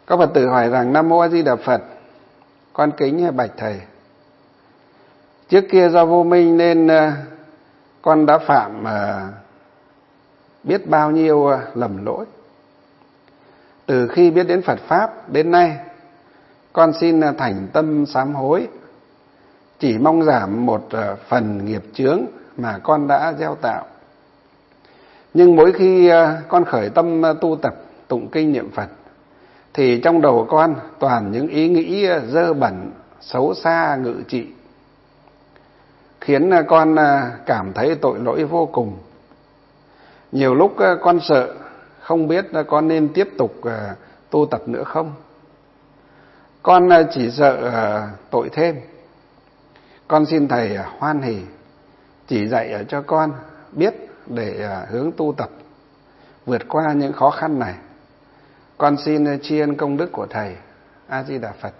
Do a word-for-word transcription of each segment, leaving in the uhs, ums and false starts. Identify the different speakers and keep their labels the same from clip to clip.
Speaker 1: Có Phật tử hỏi rằng: Nam Mô A Di Đà Phật, con kính bạch thầy. Trước kia do vô minh nên con đã phạm biết bao nhiêu lầm lỗi. Từ khi biết đến Phật Pháp đến nay, con xin thành tâm sám hối, chỉ mong giảm một phần nghiệp chướng mà con đã gieo tạo. Nhưng mỗi khi con khởi tâm tu tập tụng kinh niệm Phật, thì trong đầu con toàn những ý nghĩ dơ bẩn, xấu xa, ngự trị, khiến con cảm thấy tội lỗi vô cùng. Nhiều lúc con sợ, không biết con nên tiếp tục tu tập nữa không. Con chỉ sợ tội thêm. Con xin thầy hoan hỉ chỉ dạy cho con biết để hướng tu tập, vượt qua những khó khăn này. Con xin tri ân công đức của thầy. A Di Đà Phật.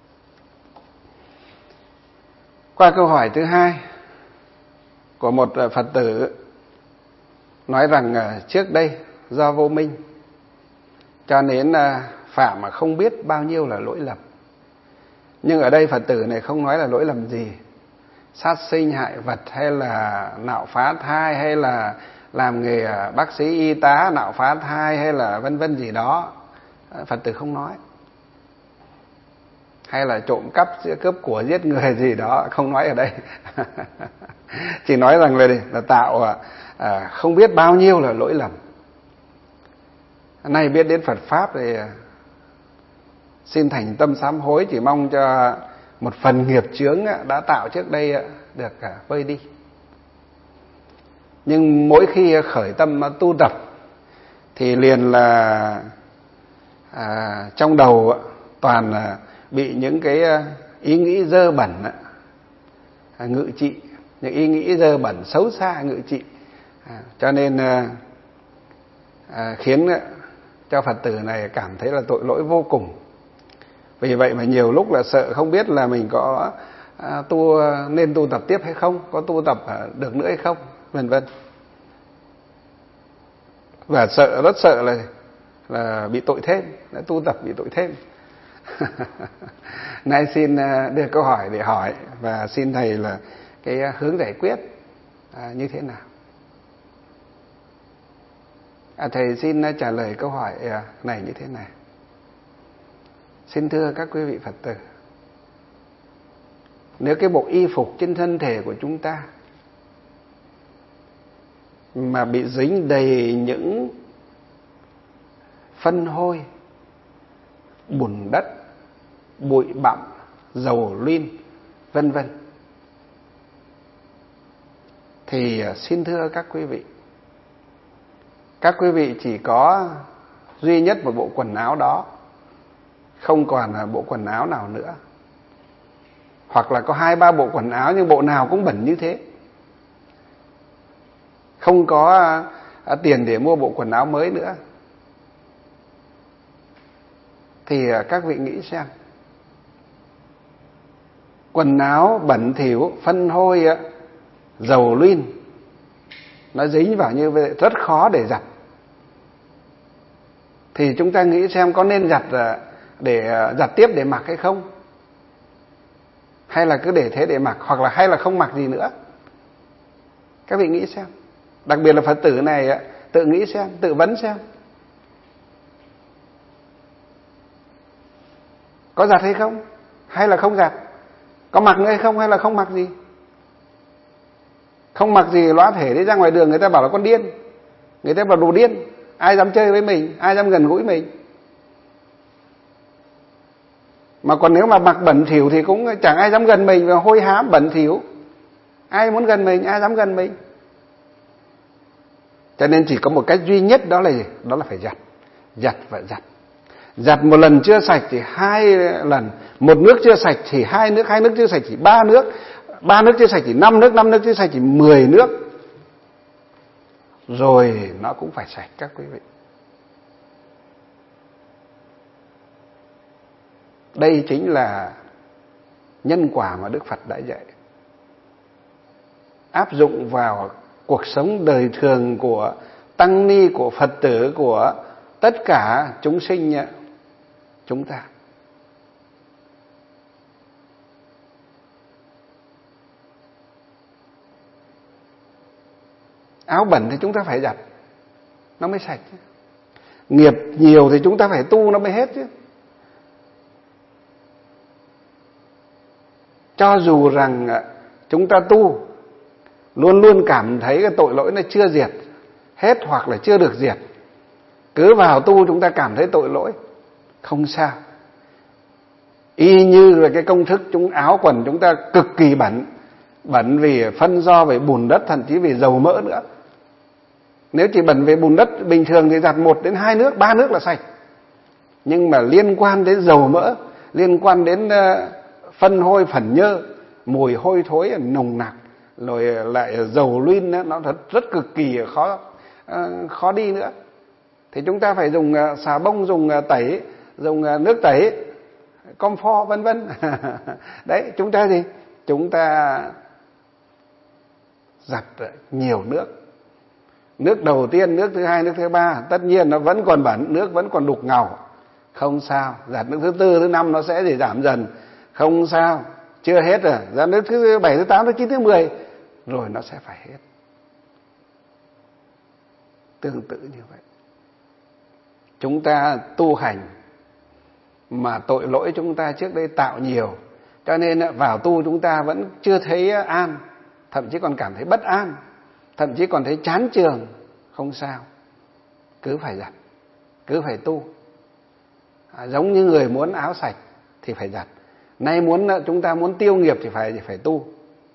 Speaker 1: Qua câu hỏi thứ hai của một Phật tử nói rằng trước đây do vô minh cho nên phạm mà không biết bao nhiêu là lỗi lầm. Nhưng ở đây Phật tử này không nói là lỗi lầm gì, sát sinh hại vật, hay là nạo phá thai, hay là làm nghề bác sĩ y tá nạo phá thai, hay là vân vân gì đó. Phật tử không nói. Hay là trộm cắp, cướp của, giết người gì đó, không nói ở đây. Chỉ nói rằng là, là tạo à, không biết bao nhiêu là lỗi lầm. Nay biết đến Phật Pháp thì xin thành tâm sám hối, chỉ mong cho một phần nghiệp chướng đã tạo trước đây được vơi đi. Nhưng mỗi khi khởi tâm tu tập thì liền là à, trong đầu toàn bị những cái ý nghĩ dơ bẩn ngự trị, những ý nghĩ dơ bẩn xấu xa ngự trị, à, cho nên à, khiến cho Phật tử này cảm thấy là tội lỗi vô cùng. Vì vậy mà nhiều lúc là sợ không biết là mình có à, tu nên tu tập tiếp hay không, có tu tập được nữa hay không, vân vân. Và sợ, rất sợ là là bị tội thêm, đã tu tập bị tội thêm. Nay xin đưa câu hỏi để hỏi và xin thầy là cái hướng giải quyết à, như thế nào. À, thầy xin trả lời câu hỏi này như thế này. Xin thưa các quý vị Phật tử, nếu cái bộ y phục trên thân thể của chúng ta mà bị dính đầy những phân hôi, bùn đất, bụi bặm, dầu luyên, vân vân, thì xin thưa các quý vị, các quý vị chỉ có duy nhất một bộ quần áo đó, không còn là bộ quần áo nào nữa. Hoặc là có hai ba bộ quần áo nhưng bộ nào cũng bẩn như thế, không có tiền để mua bộ quần áo mới nữa. Thì các vị nghĩ xem, quần áo bẩn thỉu, phân hôi, dầu luyên, nó dính vào như vậy rất khó để giặt. Thì chúng ta nghĩ xem có nên giặt để giặt tiếp để mặc hay không, hay là cứ để thế để mặc, hoặc là hay là không mặc gì nữa. Các vị nghĩ xem. Đặc biệt là Phật tử này tự nghĩ xem, tự vấn xem, có giặt hay không, hay là không giặt, có mặc nữa hay không, hay là không mặc gì. Không mặc gì lõa thể đi ra ngoài đường người ta bảo là con điên, người ta bảo đồ điên, ai dám chơi với mình, ai dám gần gũi mình. Mà còn nếu mà mặc bẩn thỉu thì cũng chẳng ai dám gần mình, và hôi hám bẩn thỉu, ai muốn gần mình, ai dám gần mình. Cho nên chỉ có một cách duy nhất, đó là gì? Đó là phải giặt, giặt và giặt. Giặt một lần chưa sạch thì hai lần, một nước chưa sạch thì hai nước, hai nước chưa sạch thì ba nước, ba nước chưa sạch thì năm nước, năm nước chưa sạch thì mười nước. Rồi nó cũng phải sạch các quý vị. Đây chính là nhân quả mà Đức Phật đã dạy. Áp dụng vào cuộc sống đời thường của tăng ni, của Phật tử, của tất cả chúng sinh chúng ta. Áo bẩn thì chúng ta phải giặt, nó mới sạch chứ. Nghiệp nhiều thì chúng ta phải tu nó mới hết chứ. Cho dù rằng chúng ta tu, luôn luôn cảm thấy cái tội lỗi nó chưa diệt hết hoặc là chưa được diệt, cứ vào tu chúng ta cảm thấy tội lỗi, không sao. Y như là cái công thức chúng áo quần chúng ta cực kỳ bẩn, bẩn vì phân do, về bùn đất, thậm chí vì dầu mỡ nữa. Nếu chỉ bẩn về bùn đất bình thường thì giặt một đến hai nước, ba nước là sạch. Nhưng mà liên quan đến dầu mỡ, liên quan đến phân hôi phẩn nhơ, mùi hôi thối nồng nặc, rồi lại dầu luyên, nó thật rất cực kỳ khó khó đi nữa. Thì chúng ta phải dùng xà bông, dùng tẩy, dùng nước tẩy, comfort vân vân. Đấy, chúng ta gì? Chúng ta giặt nhiều nước. Nước đầu tiên, nước thứ hai, nước thứ ba, tất nhiên nó vẫn còn bẩn, nước vẫn còn đục ngầu, không sao. Giặt nước thứ tư, thứ năm nó sẽ để giảm dần, không sao. Chưa hết rồi, giặt nước thứ bảy, thứ tám, thứ chín, thứ mười, rồi nó sẽ phải hết. Tương tự như vậy, chúng ta tu hành mà tội lỗi chúng ta trước đây tạo nhiều, cho nên vào tu chúng ta vẫn chưa thấy an, thậm chí còn cảm thấy bất an, thậm chí còn thấy chán chường. Không sao, cứ phải giặt, cứ phải tu. À, giống như người muốn áo sạch thì phải giặt, nay muốn chúng ta muốn tiêu nghiệp thì phải thì phải tu.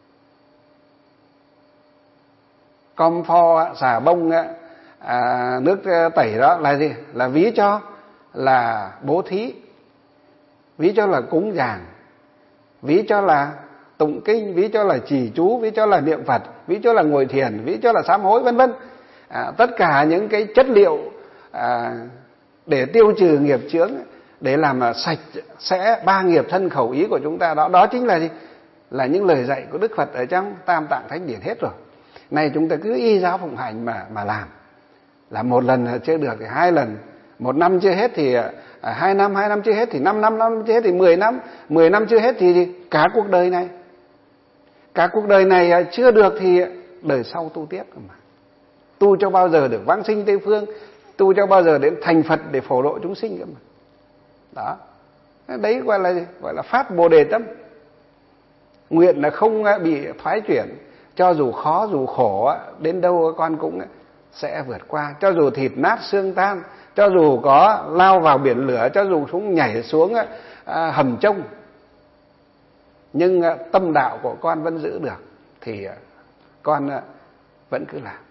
Speaker 1: Comfort, xà bông, à, nước tẩy đó là gì? Là ví cho là bố thí, ví cho là cúng dường, ví cho là tụng kinh, ví cho là trì chú, ví cho là niệm Phật, ví cho là ngồi thiền, ví cho là sám hối, vân vân. À, tất cả những cái chất liệu à, để tiêu trừ nghiệp chướng, để làm sạch sẽ ba nghiệp thân khẩu ý của chúng ta đó, đó chính là gì? Là những lời dạy của Đức Phật ở trong Tam Tạng Thánh Điển hết rồi. Này chúng ta cứ y giáo phụng hành mà mà làm. Là một lần chưa được thì hai lần, một năm chưa hết thì à, hai năm, hai năm chưa hết thì năm năm, năm chưa hết thì mười năm, mười năm chưa hết thì cả cuộc đời này. Cả cuộc đời này chưa được thì đời sau tu tiếp mà. Tu cho bao giờ được vãng sinh Tây Phương, tu cho bao giờ đến thành Phật để phổ độ chúng sinh cơ mà. Đó. Đấy gọi là gì? Gọi là phát Bồ Đề tâm. Nguyện là không bị thoái chuyển, cho dù khó dù khổ đến đâu con cũng sẽ vượt qua. Cho dù thịt nát xương tan, cho dù có lao vào biển lửa, cho dù chúng nhảy xuống hầm trông, nhưng tâm đạo của con vẫn giữ được thì con vẫn cứ làm.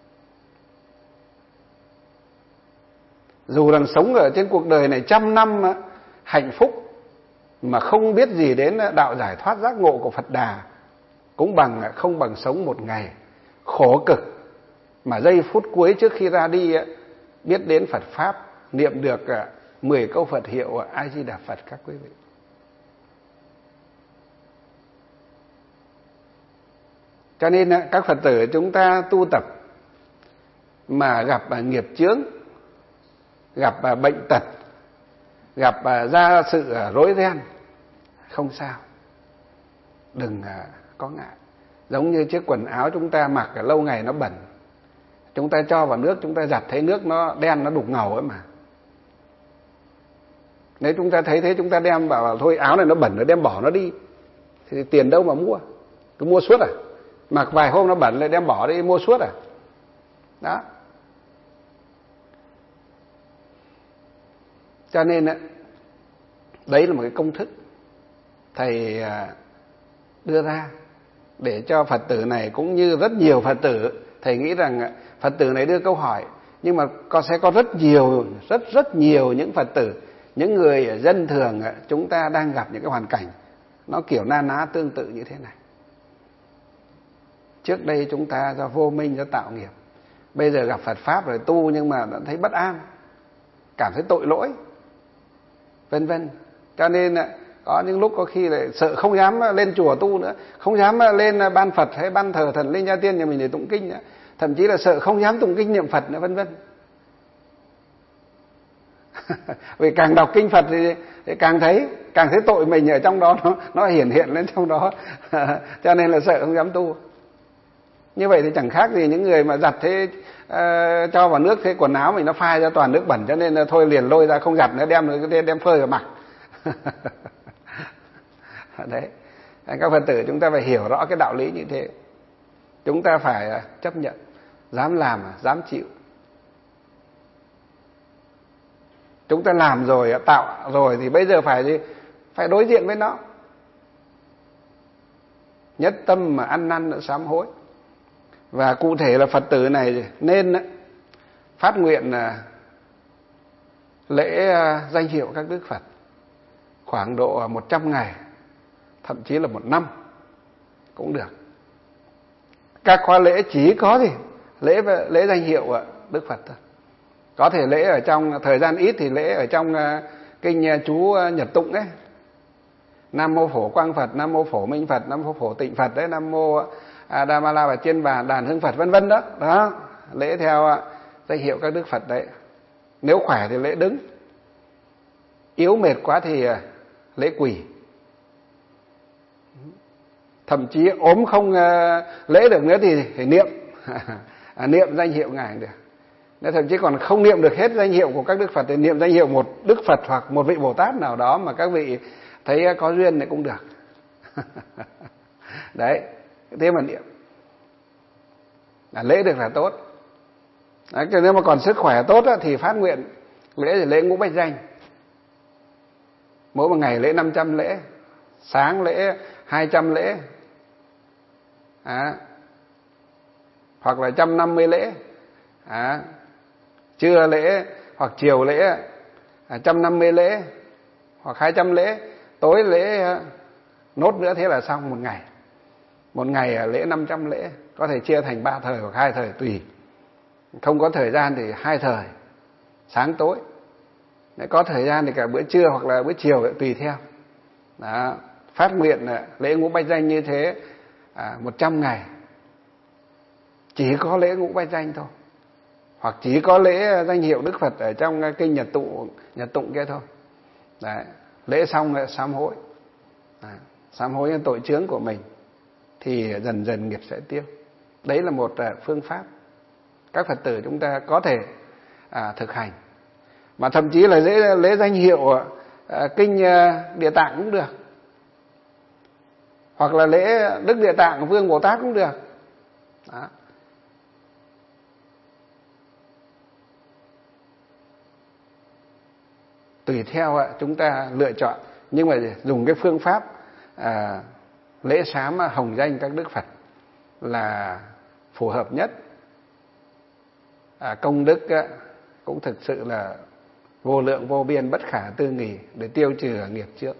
Speaker 1: Dù rằng sống ở trên cuộc đời này trăm năm hạnh phúc mà không biết gì đến đạo giải thoát giác ngộ của Phật Đà, cũng bằng không bằng sống một ngày khổ cực mà giây phút cuối trước khi ra đi biết đến Phật Pháp, niệm được mười câu Phật hiệu A Di Đà Phật các quý vị. Cho nên các Phật tử chúng ta tu tập mà gặp nghiệp chướng, gặp bệnh tật, gặp ra sự rối ren, không sao, đừng có ngại. Giống như chiếc quần áo chúng ta mặc lâu ngày nó bẩn, chúng ta cho vào nước, chúng ta giặt thấy nước nó đen, nó đục ngầu ấy mà. Nếu chúng ta thấy thế chúng ta đem bảo thôi áo này nó bẩn rồi đem bỏ nó đi, thì tiền đâu mà mua, cứ mua suốt à? Mặc vài hôm nó bẩn lại đem bỏ đi mua suốt à? Đó. Cho nên đấy là một cái công thức thầy đưa ra để cho Phật tử này cũng như rất nhiều Phật tử. Thầy nghĩ rằng Phật tử này đưa câu hỏi, nhưng mà có sẽ có rất nhiều, rất rất nhiều những Phật tử, những người dân thường chúng ta đang gặp những cái hoàn cảnh nó kiểu na ná tương tự như thế này. Trước đây chúng ta do vô minh, do tạo nghiệp, bây giờ gặp Phật Pháp rồi tu nhưng mà đã thấy bất an, cảm thấy tội lỗi, vân vân. Cho nên có những lúc có khi lại sợ không dám lên chùa tu nữa, không dám lên ban Phật hay ban thờ thần linh gia tiên nhà mình để tụng kinh nữa, thậm chí là sợ không dám tụng kinh niệm Phật nữa, vân vân. Vì càng đọc kinh Phật thì, thì càng thấy càng thấy tội mình ở trong đó, nó nó hiển hiện lên trong đó. Cho nên là sợ không dám tu. Như vậy thì chẳng khác gì những người mà giặt thế, uh, cho vào nước thế quần áo mình nó phai ra toàn nước bẩn, cho nên là thôi liền lôi ra không giặt nữa, đem đem phơi vào mặc. Đấy, các Phật tử chúng ta phải hiểu rõ cái đạo lý như thế. Chúng ta phải chấp nhận, dám làm, dám chịu. Chúng ta làm rồi, tạo rồi thì bây giờ phải gì? Phải đối diện với nó. Nhất tâm mà ăn năn nữa sám hối. Và cụ thể là Phật tử này nên phát nguyện lễ danh hiệu các Đức Phật khoảng độ một trăm ngày, thậm chí là một năm cũng được. Các khóa lễ chỉ có gì? Lễ lễ danh hiệu Đức Phật thôi. Có thể lễ ở trong thời gian ít thì lễ ở trong kinh chú Nhật Tụng ấy. Nam mô Phổ Quang Phật, Nam mô Phổ Minh Phật, Nam mô Phổ Tịnh Phật đấy, Nam mô Đa-ma-la và trên bàn đàn hương Phật vân vân đó. Đó, lễ theo danh hiệu các Đức Phật đấy. Nếu khỏe thì lễ đứng. Yếu mệt quá thì lễ quỳ. Thậm chí ốm không lễ được nữa thì phải niệm. Niệm danh hiệu Ngài được. Nếu thậm chí còn không niệm được hết danh hiệu của các Đức Phật thì niệm danh hiệu một Đức Phật hoặc một vị Bồ Tát nào đó mà các vị thấy có duyên thì cũng được. Đấy, thế mà niệm là lễ được là tốt. Đấy, nếu mà còn sức khỏe tốt á, thì phát nguyện lễ thì lễ ngũ bách danh. Mỗi một ngày lễ năm trăm lễ, sáng lễ hai trăm lễ, à, hoặc là một trăm năm mươi lễ, à, trưa lễ hoặc chiều lễ một trăm năm mươi lễ hoặc hai trăm lễ, tối lễ nốt nữa, thế là xong một ngày. Một ngày lễ năm trăm lễ, có thể chia thành ba thời hoặc hai thời tùy. Không có thời gian thì hai thời, sáng tối. Nếu có thời gian thì cả bữa trưa hoặc là bữa chiều tùy theo. Đó, phát nguyện lễ ngũ bách danh như thế à, một trăm ngày. Chỉ có lễ ngũ bách danh thôi. Hoặc chỉ có lễ danh hiệu Đức Phật ở trong kinh Nhật Tụng, Nhật Tụng kia thôi. Đấy, lễ xong là sám hối. Đấy, sám hối những tội chướng của mình thì dần dần nghiệp sẽ tiêu. Đấy là một phương pháp các Phật tử chúng ta có thể à, thực hành. Mà thậm chí là lễ, lễ danh hiệu à, kinh à, Địa Tạng cũng được. Hoặc là lễ Đức Địa Tạng Vương Bồ Tát cũng được. Đó. Tùy theo chúng ta lựa chọn. Nhưng mà dùng cái phương pháp à, lễ sám hồng danh các Đức Phật là phù hợp nhất. À, công đức cũng thực sự là vô lượng vô biên, bất khả tư nghì để tiêu trừ nghiệp trước.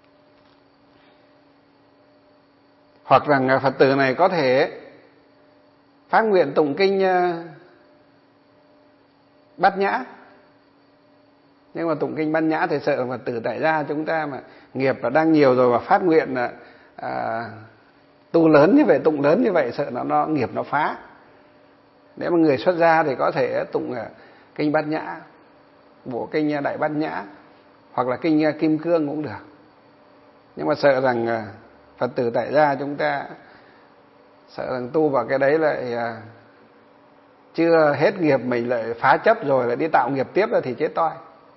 Speaker 1: Hoặc rằng Phật tử này có thể phát nguyện tụng kinh Bát Nhã. Nhưng mà tụng kinh Bát Nhã thì sợ Phật tử tại gia chúng ta mà nghiệp là đang nhiều rồi mà phát nguyện à, tu lớn như vậy, tụng lớn như vậy, sợ nó, nó nghiệp nó phá. Nếu mà người xuất gia thì có thể tụng kinh Bát Nhã, bộ kinh Đại Bát Nhã, hoặc là kinh Kim Cương cũng được. Nhưng mà sợ rằng Phật tử tại gia chúng ta sợ rằng tu vào cái đấy lại chưa hết nghiệp, mình lại phá chấp rồi lại đi tạo nghiệp tiếp là thì chết toi.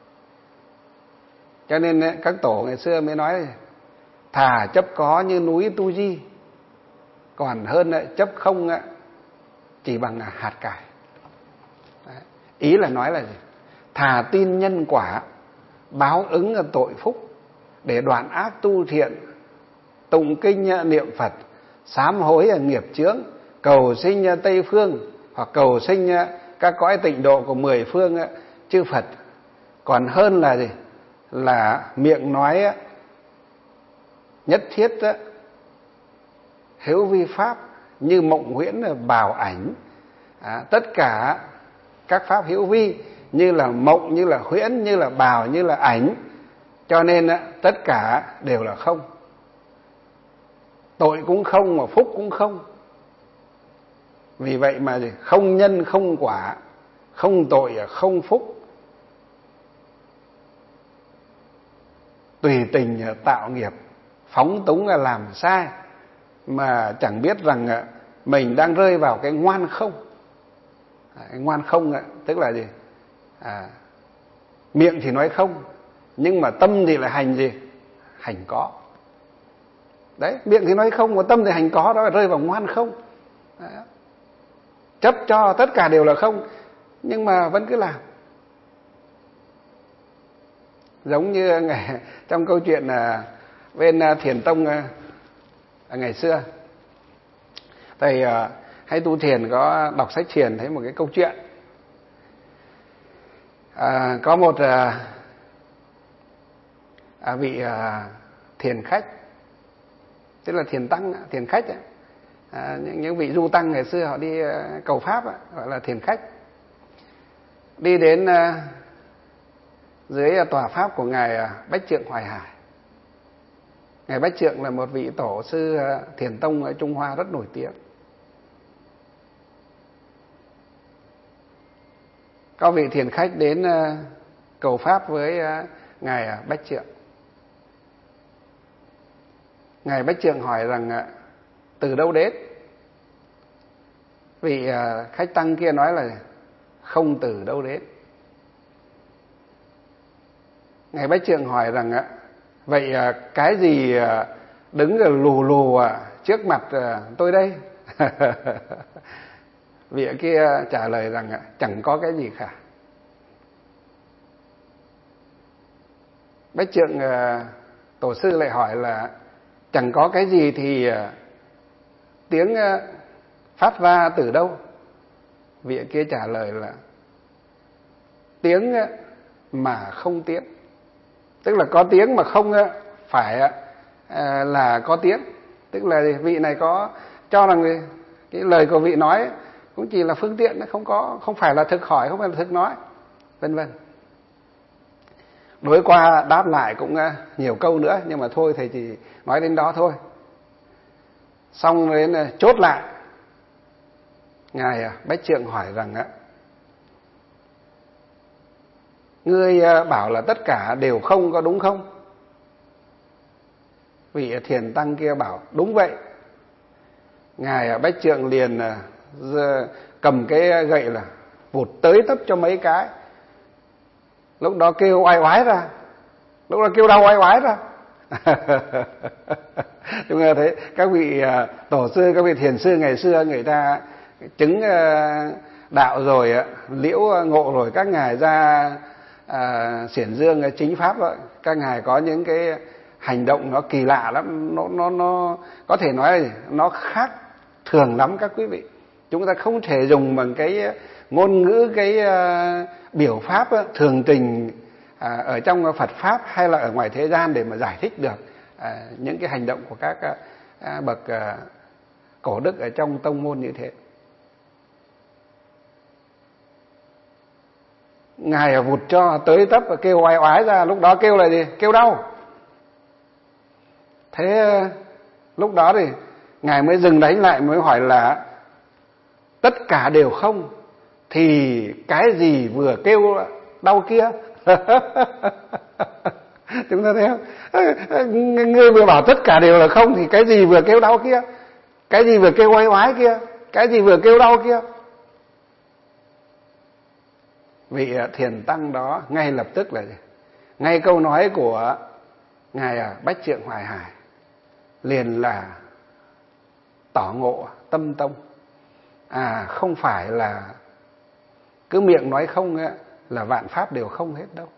Speaker 1: Cho nên các tổ ngày xưa mới nói thà chấp có như núi Tu Di, còn hơn chấp không chỉ bằng hạt cải. Đấy. Ý là nói là gì? Thà tin nhân quả, báo ứng tội phúc, để đoạn ác tu thiện, tụng kinh niệm Phật, sám hối nghiệp chướng, cầu sinh Tây Phương hoặc cầu sinh các cõi tịnh độ của mười phương chư Phật, còn hơn là gì? Là miệng nói nhất thiết hữu vi pháp, như mộng huyễn bào ảnh. À, tất cả các pháp hữu vi như là mộng, như là huyễn, như là bào, như là ảnh, cho nên tất cả đều là không. Tội cũng không mà phúc cũng không. Vì vậy mà gì? Không nhân không quả, không tội không phúc. tùy tình tạo nghiệp, phóng túng làm sai, mà chẳng biết rằng mình đang rơi vào cái ngoan không. Cái ngoan không tức là gì? À, miệng thì nói không, nhưng mà tâm thì lại hành gì? Hành có. Đấy, miệng thì nói không mà tâm thì hành có, đó là rơi vào ngoan không. Đấy. Chấp cho tất cả đều là không, nhưng mà vẫn cứ làm. Giống như ngày, trong câu chuyện là bên Thiền Tông ngày xưa, thầy hay tu thiền có đọc sách thiền thấy một cái câu chuyện. À, có một à, à, vị à, thiền khách, tức là thiền tăng, thiền khách ấy. À, những, những vị du tăng ngày xưa họ đi à, cầu pháp ấy, gọi là thiền khách, đi đến à, dưới à, tòa pháp của ngài à, Bách Trượng Hoài Hải. Ngài Bách Trượng là một vị tổ sư à, thiền tông ở Trung Hoa rất nổi tiếng. Có vị thiền khách đến uh, cầu pháp với uh, ngài uh, Bách Trượng. Ngài Bách Trượng hỏi rằng uh, từ đâu đến? Vị uh, khách tăng kia nói là không từ đâu đến. Ngài Bách Trượng hỏi rằng uh, vậy uh, cái gì uh, đứng rồi lù lù uh, trước mặt uh, tôi đây? Vị kia trả lời rằng chẳng có cái gì cả. Bách Trượng tổ sư lại hỏi là chẳng có cái gì thì tiếng phát ra từ đâu? Vị kia trả lời là tiếng mà không tiếng. Tức là có tiếng mà không phải là có tiếng. Tức là vị này có cho rằng cái lời của vị nói cũng chỉ là phương tiện, không có không phải là thực hỏi, không phải là thực nói, vân vân. Đối qua đáp lại cũng nhiều câu nữa, nhưng mà thôi thầy chỉ nói đến đó thôi. Xong đến chốt lại, ngài Bách Trượng hỏi rằng á, ngươi bảo là tất cả đều không, có đúng không? Vị thiền tăng kia bảo đúng vậy. Ngài Bách Trượng liền cầm cái gậy là vụt tới tấp cho mấy cái. Lúc đó kêu oai oái ra, lúc đó kêu đau oai oái ra. Chúng ta thấy các vị tổ sư, các vị thiền sư ngày xưa người ta chứng đạo rồi, liễu ngộ rồi, các ngài ra à, xiển dương chính pháp rồi, các ngài có những cái hành động nó kỳ lạ lắm, nó nó nó có thể nói là nó khác thường lắm các quý vị. Chúng ta không thể dùng bằng cái ngôn ngữ, cái uh, biểu pháp uh, thường tình uh, ở trong Phật pháp hay là ở ngoài thế gian để mà giải thích được uh, những cái hành động của các uh, uh, bậc uh, cổ đức ở trong tông môn như thế. Ngài vụt cho tới tấp và kêu oai oái ra. Lúc đó kêu là gì? Kêu đau. Thế uh, lúc đó thì ngài mới dừng đánh lại, mới hỏi là tất cả đều không thì cái gì vừa kêu đau kia? Chúng ta thấy không? Ngươi vừa bảo tất cả đều là không thì cái gì vừa kêu đau kia? Cái gì vừa kêu oai oái kia? Cái gì vừa kêu đau kia? Vị thiền tăng đó ngay lập tức là gì? Ngay câu nói của ngài Bách Trượng Hoài Hải liền là tỏ ngộ tâm tông. À, không phải là cứ miệng nói không ấy, là vạn pháp đều không hết đâu.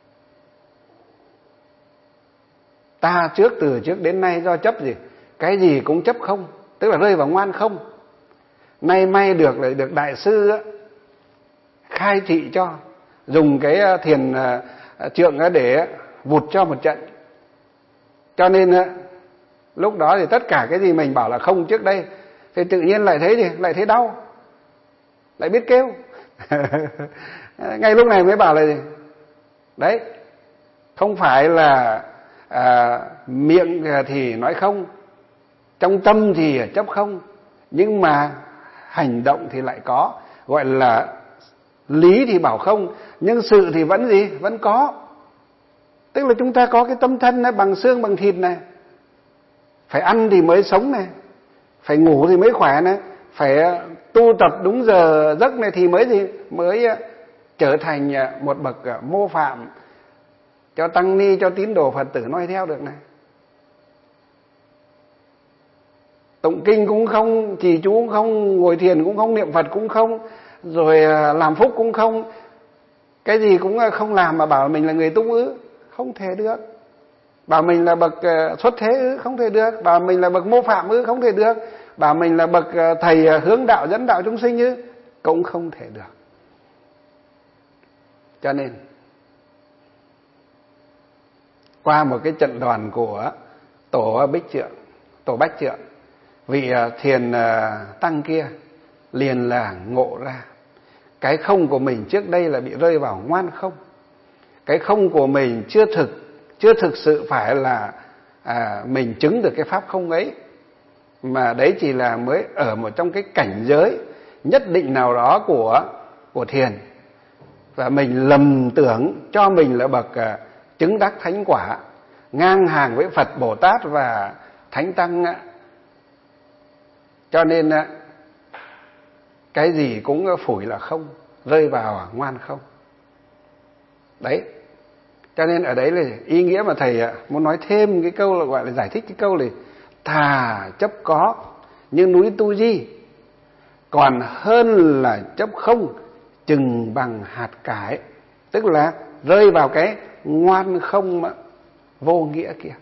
Speaker 1: Ta trước từ trước đến nay do chấp gì? Cái gì cũng chấp không, tức là rơi vào ngoan không. Nay may được lại được đại sư ấy, khai thị cho, dùng cái thiền trượng để vụt cho một trận. Cho nên lúc đó thì tất cả cái gì mình bảo là không trước đây thì tự nhiên lại thấy gì? Lại thấy đau, lại biết kêu. Ngay lúc này mới bảo là gì? Đấy, không phải là à, miệng thì nói không, trong tâm thì chấp không, nhưng mà hành động thì lại có. Gọi là lý thì bảo không, nhưng sự thì vẫn gì? Vẫn có. Tức là chúng ta có cái tâm thân này, bằng xương bằng thịt này, phải ăn thì mới sống này, phải ngủ thì mới khỏe này, phải tu tập đúng giờ giấc này thì mới gì mới trở thành một bậc mô phạm cho tăng ni, cho tín đồ Phật tử noi theo được này. Tụng kinh cũng không, trì chú cũng không, ngồi thiền cũng không, niệm Phật cũng không, rồi làm phúc cũng không, cái gì cũng không làm mà bảo mình là người tu ư? Không thể được. Bảo mình là bậc xuất thế ư? Không thể được. Bảo mình là bậc mô phạm ư? Không thể được. Bảo mình là bậc thầy hướng đạo dẫn đạo chúng sinh ư? Cũng không thể được. Cho nên qua một cái trận đoàn của tổ Bích Trượng, tổ Bách Trượng, vị thiền tăng kia liền là ngộ ra cái không của mình trước đây là bị rơi vào ngoan không. Cái không của mình chưa thực chưa thực sự phải là à, mình chứng được cái pháp không ấy, mà đấy chỉ là mới ở một trong cái cảnh giới nhất định nào đó của của thiền, và mình lầm tưởng cho mình là bậc à, chứng đắc thánh quả, ngang hàng với Phật, Bồ Tát và Thánh Tăng. Cho nên cái gì cũng phủi là không, rơi vào ngoan không. Đấy. Cho nên ở đấy là ý nghĩa mà thầy muốn nói thêm cái câu là gọi là giải thích cái câu này: thà chấp có như núi Tu Di, còn hơn là chấp không chừng bằng hạt cải. Tức là rơi vào cái ngoan không mà vô nghĩa kia.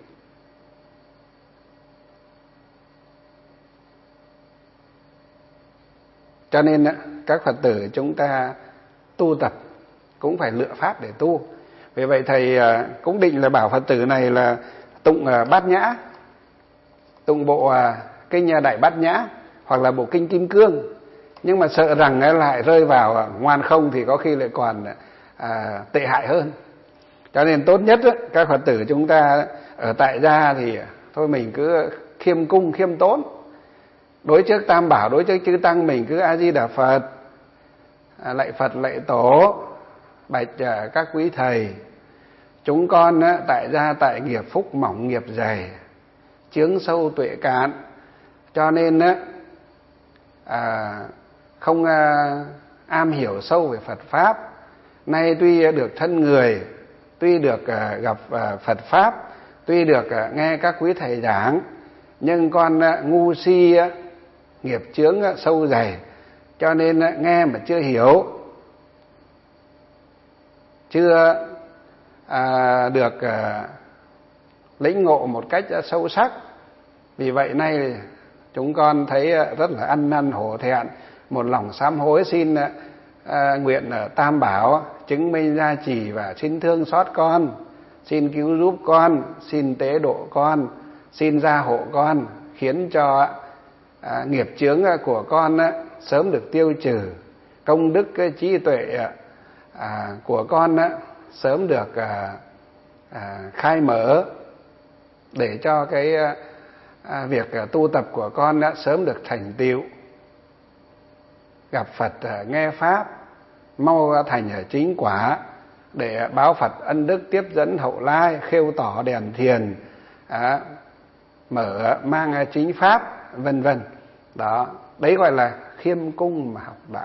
Speaker 1: Cho nên các Phật tử chúng ta tu tập cũng phải lựa pháp để tu. Vì vậy thầy cũng định là bảo Phật tử này là tụng Bát Nhã, tụng bộ kinh Đại Bát Nhã hoặc là bộ kinh Kim Cương. Nhưng mà sợ rằng lại rơi vào ngoan không thì có khi lại còn à, tệ hại hơn. Cho nên tốt nhất các Phật tử chúng ta ở tại gia thì thôi mình cứ khiêm cung khiêm tốn, đối trước Tam Bảo, đối trước chư Tăng mình cứ A Di Đà Phật, à, lạy Phật lạy Tổ, bạch uh, các quý thầy. Chúng con uh, tại gia tại nghiệp phúc mỏng nghiệp dày, chướng sâu tuệ cạn, cho nên uh, à, không uh, am hiểu sâu về Phật Pháp. Nay tuy được thân người, tuy được uh, gặp uh, Phật Pháp, tuy được uh, nghe các quý thầy giảng, nhưng con uh, ngu si uh, nghiệp chướng uh, sâu dày, cho nên uh, nghe mà chưa hiểu, chưa à, được à, lĩnh ngộ một cách sâu sắc. Vì vậy nay chúng con thấy rất là ăn năn hổ thẹn, một lòng sám hối, xin à, nguyện Tam Bảo chứng minh gia trì và xin thương xót con, xin cứu giúp con, xin tế độ con, xin gia hộ con, khiến cho à, nghiệp chướng của con á, sớm được tiêu trừ, công đức trí tuệ à, của con á, sớm được à, à, khai mở, để cho cái à, việc à, tu tập của con đã sớm được thành tựu, gặp Phật à, nghe Pháp, mau thành à, chính quả, để báo Phật ân đức tiếp dẫn hậu lai, khêu tỏ đèn thiền, à, mở mang à, chính Pháp, vân vân. Đó, đấy gọi là khiêm cung mà học đạo.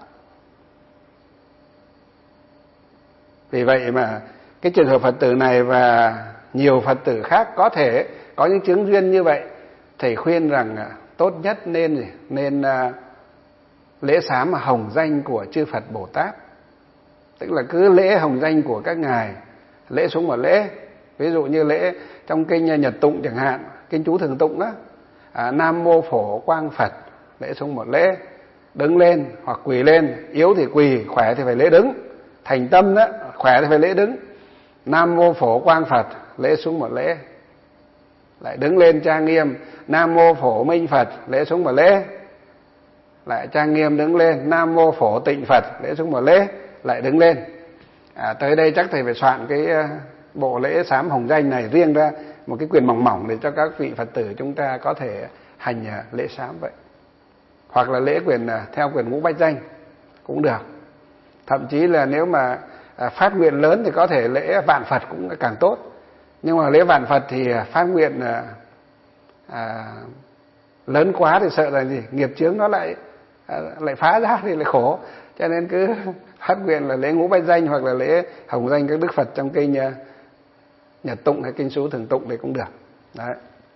Speaker 1: Vì vậy mà cái trường hợp Phật tử này và nhiều Phật tử khác có thể có những chướng duyên như vậy, thầy khuyên rằng tốt nhất nên nên lễ sám hồng danh của chư Phật Bồ Tát. Tức là cứ lễ hồng danh của các ngài, lễ xuống một lễ. Ví dụ như lễ trong kinh Nhật Tụng chẳng hạn, kinh chú thường tụng đó, à, Nam Mô Phổ Quang Phật, lễ xuống một lễ, đứng lên hoặc quỳ lên, yếu thì quỳ, khỏe thì phải lễ đứng, thành tâm đó, khỏe thì phải lễ đứng. Nam Mô Phổ Quang Phật, lễ xuống một lễ, lại đứng lên trang nghiêm. Nam Mô Phổ Minh Phật, lễ xuống một lễ, lại trang nghiêm đứng lên. Nam Mô Phổ Tịnh Phật, lễ xuống một lễ, lại đứng lên. À, tới đây chắc thầy phải soạn cái bộ lễ sám hồng danh này riêng ra, một cái quyền mỏng mỏng để cho các vị Phật tử chúng ta có thể hành lễ sám vậy. Hoặc là lễ quyền theo quyền ngũ bách danh cũng được. Thậm chí là nếu mà phát nguyện lớn thì có thể lễ vạn Phật cũng càng tốt. Nhưng mà lễ vạn Phật thì phát nguyện à, à, lớn quá thì sợ là gì, nghiệp chướng nó lại à, lại phá ra thì lại khổ, cho nên cứ phát nguyện là lễ ngũ bách danh hoặc là lễ hồng danh các đức Phật trong kinh uh, Nhật tụng hay kinh Sú thường tụng thì cũng được. Đấy.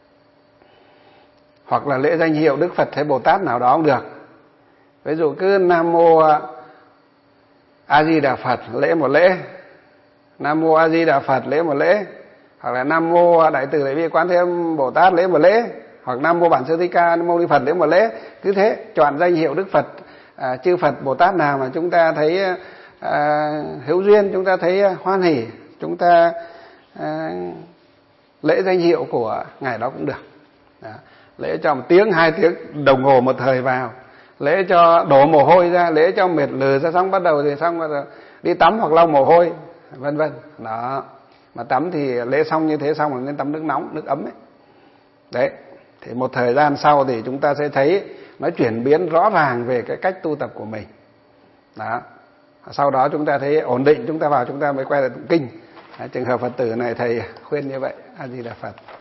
Speaker 1: Hoặc là lễ danh hiệu Đức Phật hay Bồ Tát nào đó cũng được. Ví dụ cứ Nam Mô A Di Đà Phật lễ một lễ, Nam Mô A Di Đà Phật lễ một lễ, hoặc là Nam Mô Đại Từ Đại Bi Quán Thế Âm Bồ Tát lễ một lễ, hoặc Nam Mô Bản Sư Thích Ca Mâu Ni Phật lễ một lễ. Cứ thế chọn danh hiệu Đức Phật, à, chư Phật Bồ Tát nào mà chúng ta thấy à, hữu duyên, chúng ta thấy hoan hỉ, chúng ta à, lễ danh hiệu của ngài đó cũng được. Đó. Lễ cho một tiếng hai tiếng đồng hồ một thời vào, lễ cho đổ mồ hôi ra, lễ cho mệt lừ ra, xong bắt đầu thì xong rồi đi tắm hoặc lau mồ hôi vân vân. Đó, mà tắm thì lễ xong như thế xong rồi nên tắm nước nóng, nước ấm ấy. Đấy, thì một thời gian sau thì chúng ta sẽ thấy nó chuyển biến rõ ràng về cái cách tu tập của mình. Đó, sau đó chúng ta thấy ổn định, chúng ta vào chúng ta mới quay lại tụng kinh. Đấy, trường hợp Phật tử này thầy khuyên như vậy. A Di Đà Phật.